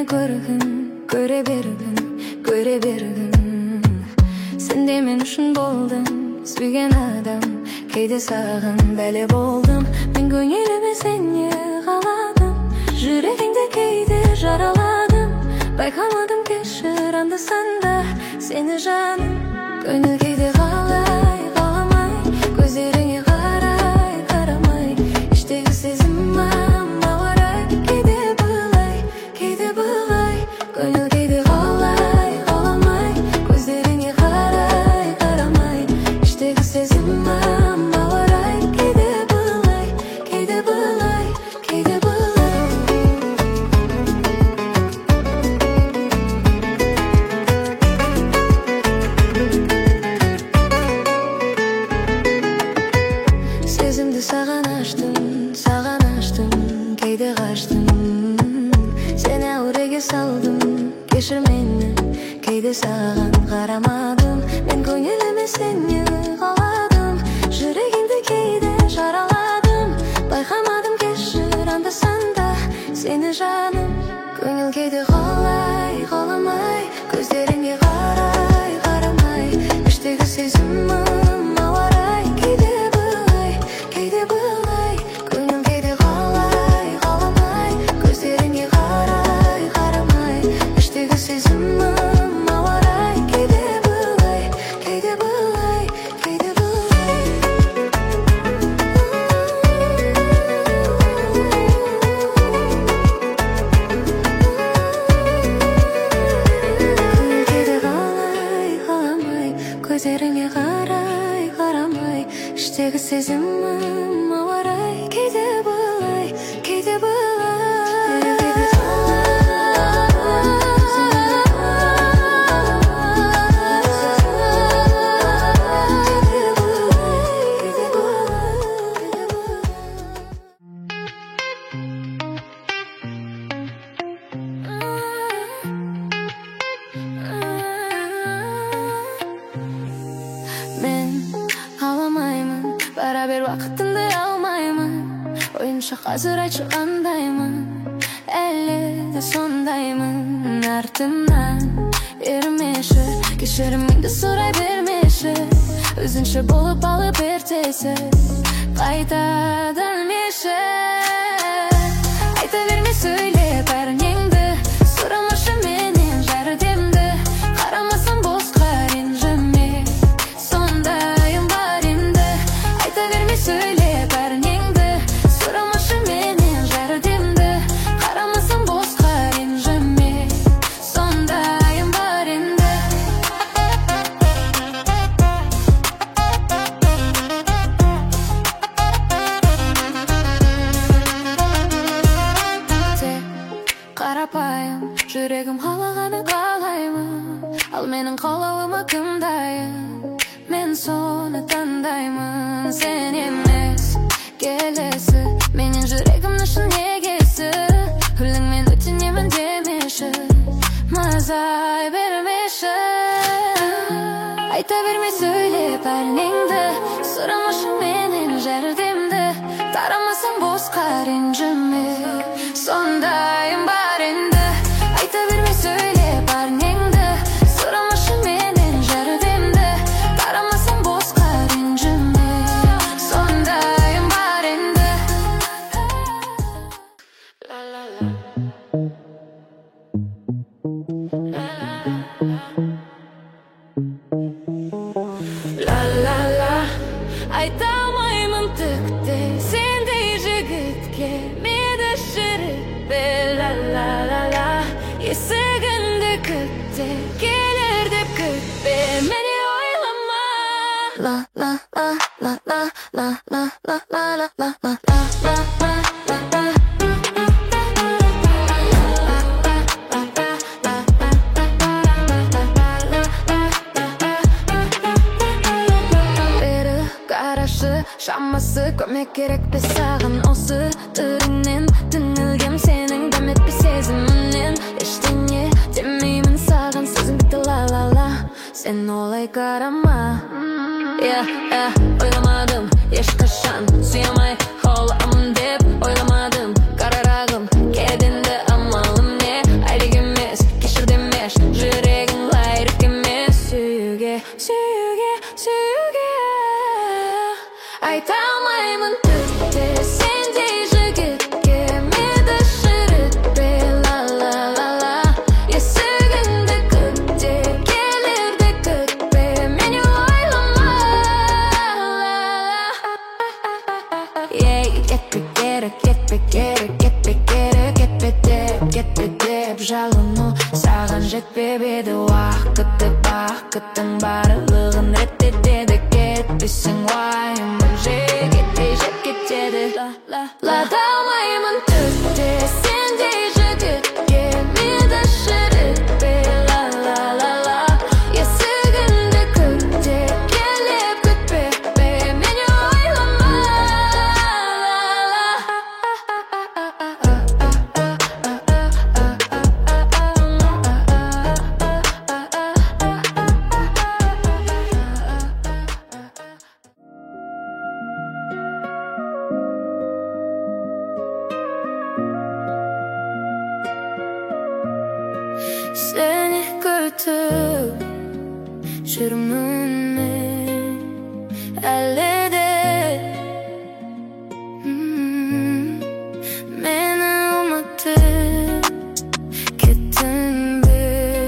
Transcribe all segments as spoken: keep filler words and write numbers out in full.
көргін, көре бергін, көре бергін. Сен де мен үшін болдың, сүйген адам. Кейде саған бәле болдым, мен көңіліме сені қаладым. Жүрегіңді кейде жараладым, байқамадым кешір анда-санда сені жаным. Көңіл кейде қалай, қаламай, көздеріңе қарай, қарамай. Іштегі сезім ауырай, кейде былай, кейде былай. Көңіл кейде қалай, қаламай, көздеріңе қарай, қарамай. Іштегі сезім ауырай, кейде былай, кейде былай, кейде былай. Сезімді саған аштым, саған аштым, кейде қаштым. Сені әуреге салдым, кешір мені, кейде саған қарамадым. Мен көңіліме сені қаладым, жүрегіңді кейде жараладым. Байқамадым кешір анда-санда сені жаным. Көңіл кейде қалай, қаламай, көздеріңе қарай, қарамай. Іштегі сезім ауырай, кейде былай, кейде былай. Көңіл кейде қалай, қаламай, көздеріңе қарай, қарамай. Іштегі сезім ауырай, кейде былай, кейде былай, кейде былай. Көңіл кейде қалай, қаламай, көздеріңе қарай, қарамай. Іштегі сезім ауырай, кейде былай, кейде былай. Мен аламаймын, бәрібір уақытымды алмаймын. Ойыншық қазір айтшы қандаймын, әлі де сондаймын. Артымнан ермеші, кешіріміңді сұрай бермеші. Өзінше болып алып ертесі қайта дәлмеші. Айта берме, сөйле бәрінеңді, сұрамашы менен жәрдемді. Қарамасам босқа ренжіме, сондайым бар енді. Айта берме, сөйле бәрінеңді, сұрамашы менен жәрдемді. Қарамасам босқа ренжіме, сондайым бар енді. Тек қарапайым, жүрегім қалағаны қалаймын. Ал менің қалауыма кім дайын, мен соны таңдаймын. Сен емес келесі, менің жүрегімнің шын егесі. Өлеңмен өтінемін демеші, мазай бермеші. Айта берме, сөйле бәрінеңді, сұрамашы менен жәрдемді. Тарамасаң босқа ренжіме, сондайым бар енді. Айта берме, сөйле бәрінеңді, сұрамашы менен жәрдемді. Тарамасаң босқа ренжіме, сондайым бар енді. Ла-ла-ла, айта алмаймын түкте, сендей жігітке мені шірітпе. Ла-ла-ла-ла, есігіңді күтте, келер деп күтпе, мені ойлама. Ла-ла-ла-ла-ла-ла-ла-ла-ла-ла-ла-ла-ла. Шамасы көмек керек бе саған осы түрінен. Түңілгем сенің дәметпе сезімінен. Ештеңе демеймін саған, сөзің бітті ла-ла-ла. Сен олай қарама. Я, я, ойламадым ешқашан сүйамай қаламын деп ойламадым. Қарарағым кеденді амалым не, әлегім Ешін жүрегің лайық емес Сүюге, сүюге, сүюге Айта алмаймын түкте сендей жігітке Мені шірітпе, ла-ла-ла-ла Есігіңді күтте, келерді күтпе Мені ойлама, ла-ла-ла Ей, кетпе керек, кетпе керек, кетпе керек, кетпе деп, кетпе деп Жалыну саған жетпеп еді уақыт бақыттың барлығын реттетеді кетпесең уайымым жегеттей жеп кетеді Лада алмаймын түкте сендей жігітке Мені шірітпе, ла-ла-ла-ла Есігіңді күтте, келіп күтпе Мені ойлама, Seni götür жүрмін мен әлі де Мені ұмытып кеттің бе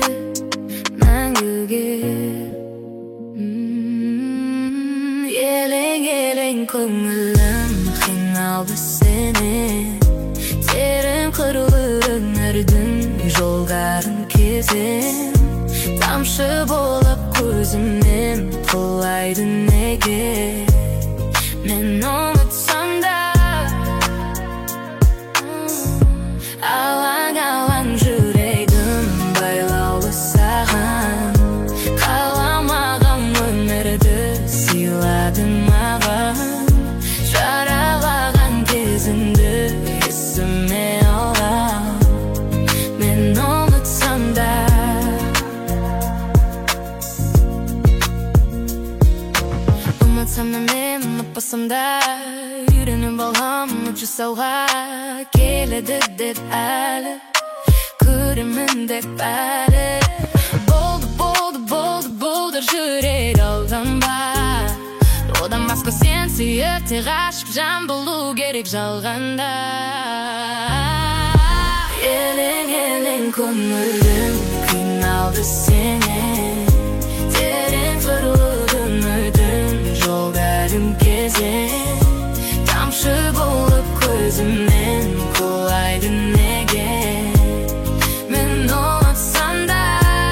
мәңгіге Елең-елең көңілім қиналды сенен Терең қырлы өмірдің жолдарын кезем Тамшы болып көзімнен құлайды неге Мен ұмытсам да Алаң-алаң жүрегім байлаулы саған Қаламаған өмірді сыйлады маған Жаралаған кезімді есіме алам Мен ұмытсам да Ұмытсам да мен ұмытпасам да Үйреніп алғам ұмыт жасауға Келеді деп әлі Көремін деп әлі Болды, болды, болды, болды жүрек алданба Одан басқа сен сүйіп те ғашық жан болу керек жалғанда Елең-елең көңілім қиналды сенен Терең қырлы өмірдің жолдарын кезем Тамшы болып көзімнен құлайды неге Мен ұмытсам да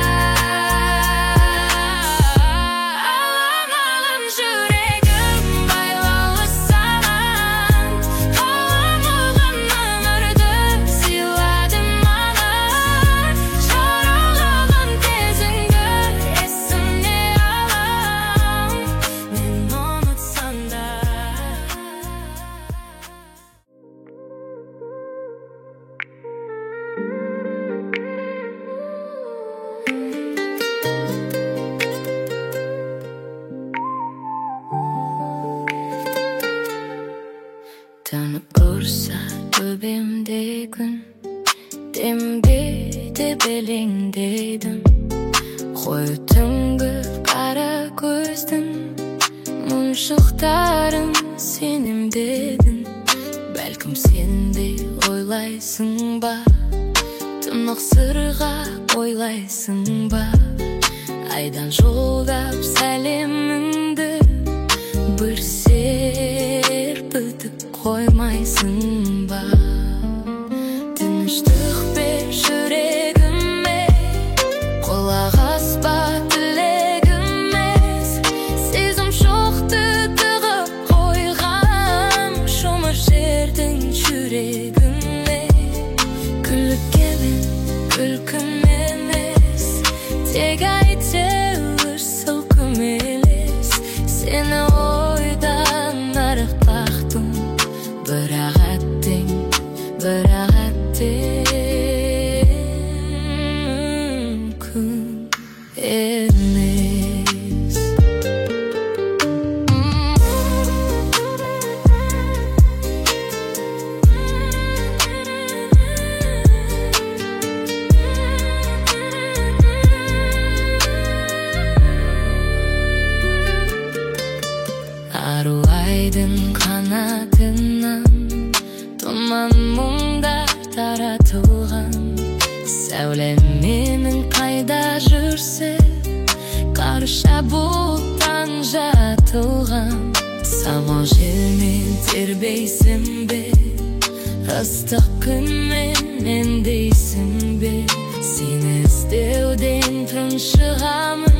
Алаң-алаң жүрегім байлаулы саған Қаламаған өмірді сыйлады маған Жаралған кезіңді есіме алам Мен ұмытсам да Танып ұрса төбемде күн Дембеде белеңдедім Қой түнгі қара көздің Мұншықтарын сенемдедің Бәлкім сен де ойлайсың ба Тымық сырға ойлайсың ба Айдан жолдап сәлеміңді Бір серпітіп қоймайсың ба Тыныштық бер жүрегіме Құлақ аспа тілегіме Сезім шоқты тығып қойған Шомыр жердің жүрегіме Күлкімен күлкім емес Тек әйтеуір сылқым елес Сені ойдан арықтақтым Бірақ әттең, бірақ әттең күн емес Бербейсің бе ыстық күн менен дейсің бе сені іздеуден тұншығамын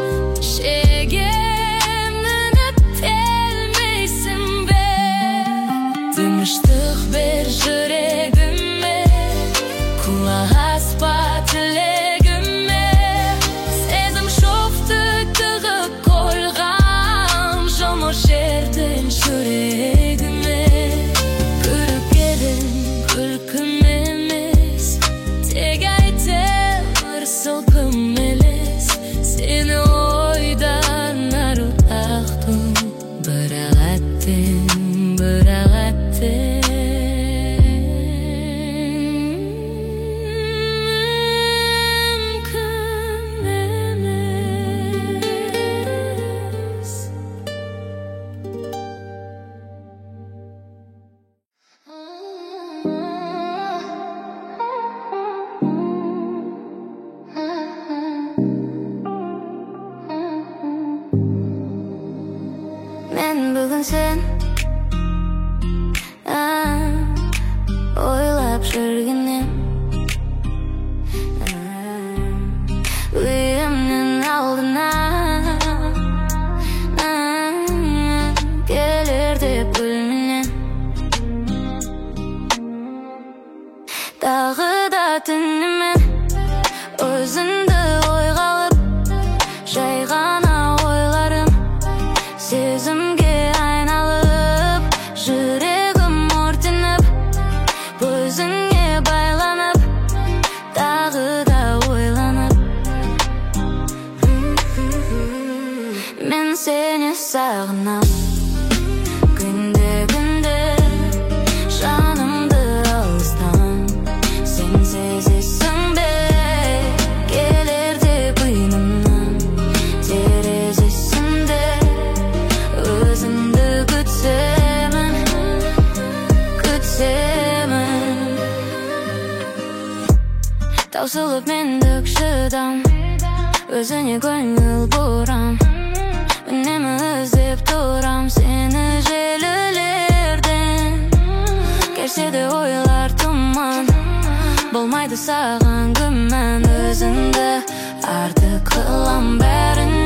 шегемнен өтелмейсің бе тыныштық бер жүрегіме құлақ аспа тілегіме сезім шоқты тығып қойған жұмыр жерден жүрегіме күліп едің күлкім емес тек айтылар сылқым елес сені ойдан арылттым бірақ әттең бірақ әттең мүмкін емес. Мен бүгін сен ойлап жүргеннен үйімнің алдына келер деп гүлменен тағы да түнімен өзіңді ойға алып жай ғана ойларым сезімге айналып жүрегім өртеніп көзіңе байланып тағы да ойланып мен сені сағынам күнде күнде жанымды алыстан сен сезесің бе келер деп ұйымнан терезесінде өзіңді күтсемін күтсемін таусылып мендік шыдам өзіне көңіл бұрам үнемі іздеп тұрам сені желілерден керсе де ойлар тұман болмайды саған күмән өзіңді артық қылам бәрін